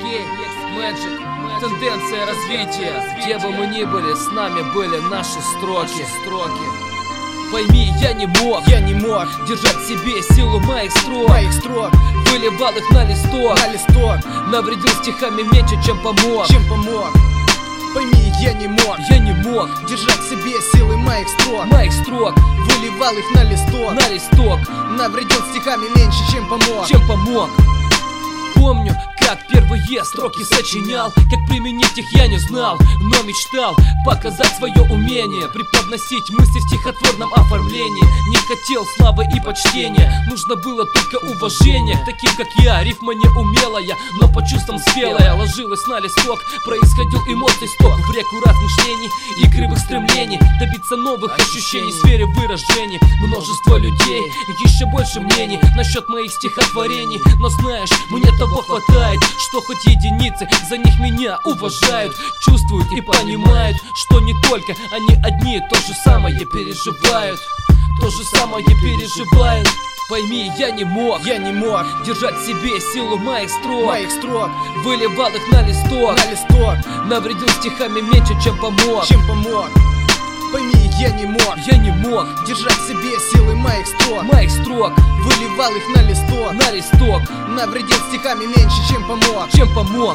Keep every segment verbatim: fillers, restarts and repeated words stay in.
Алексей, Мэджик, тенденция развития. Где бы мы ни были, с нами были наши строки. Пойми, я не мог, я не мог держать в себе силу моих строк, моих строк. Выливал их на листок, на листок. Навредил стихами меньше, чем помог, чем помог. Пойми, я не мог, я не мог держать в себе силы моих строк, моих строк. Выливал их на листок, на листок. Навредил стихами меньше, чем помог, чем помог. Помню, как первые строки сочинял, как применить их я не знал, но мечтал показать свое умение, преподносить мысли в стихотворном оформлении. Не хотел славы и почтения, нужно было только уважение к таким, как я. Рифма не умелая, но по чувствам спелая, ложилась на листок, происходил эмоций сток в реку размышлений и кривых стремлений, добиться новых ощущений в сфере выражений. Множество людей, еще больше мнений насчет моих стихотворений, но знаешь, мне того хватает, что хоть единицы за них меня уважают, чувствуют и понимают, что не только они одни то же самое переживают, то же самое переживают. Пойми, я не мог, я не мог держать в себе силу моих строк, моих строк. Выливал их на листок, на листок. Навредил стихами меньше, чем помог, чем помог. Пойми, я не мог, я не мог держать в себе силы моих строк, моих строк. Выливал их на листок, на листок. Навредил стихами меньше, чем помог, чем помог.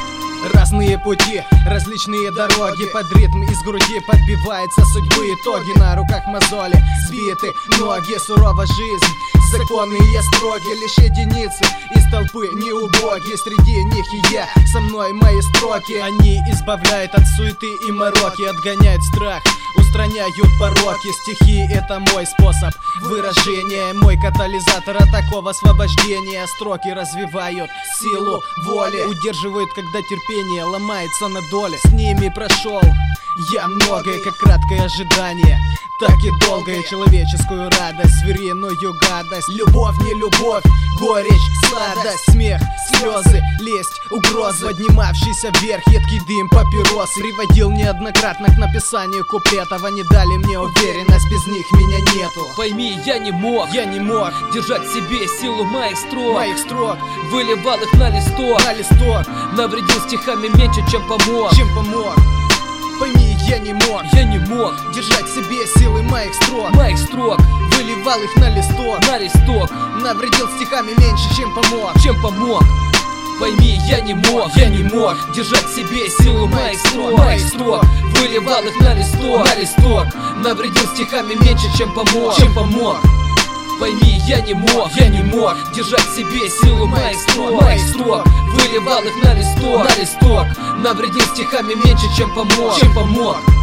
Разные пути, различные дороги, под ритм из груди подбивается судьбы итоги. На руках мозоли, сбиты ноги, сурова жизнь, законные строги. Лишь единицы из толпы не убоги, среди них и я, со мной мои строки. Они избавляют от суеты и мороки, отгоняют страх, устраняют пороки. Стихи — это мой способ выражения, мой катализатор от такого освобождения. Строки развивают силу воли, удерживают, когда терпение ломается на доли. С ними прошел я многое, как краткое ожидание, так и долгая человеческую радость, звериную гадость. Любовь, не любовь, горечь, сладость, смех, слезы, лесть, угрозы. Поднимавшийся вверх едкий дым папирос приводил неоднократно к написанию куплетов. Они дали мне уверенность, без них меня нету. Пойми, я не мог, я не мог держать в себе силу моих строк, моих строк. Выливал их на листок, на листок. Навредил стихами меньше, чем помог, чем помог. Пойми, я не мог, я не мог держать в себе силы моих строк, моих строк. Выливал их на листок, на листок. Навредил стихами меньше, чем помог, чем помог. Пойми, я не мог, я не мог держать в себе силу моих строк, моих строк. Выливал их на листок, на листок. Навредил стихами меньше, чем помог, чем помог. Пойми, я не мог, я не мог держать в себе силу моих строк, моих строк. Выливал их на листок, на листок. Навредил стихами меньше, чем помог, чем помог.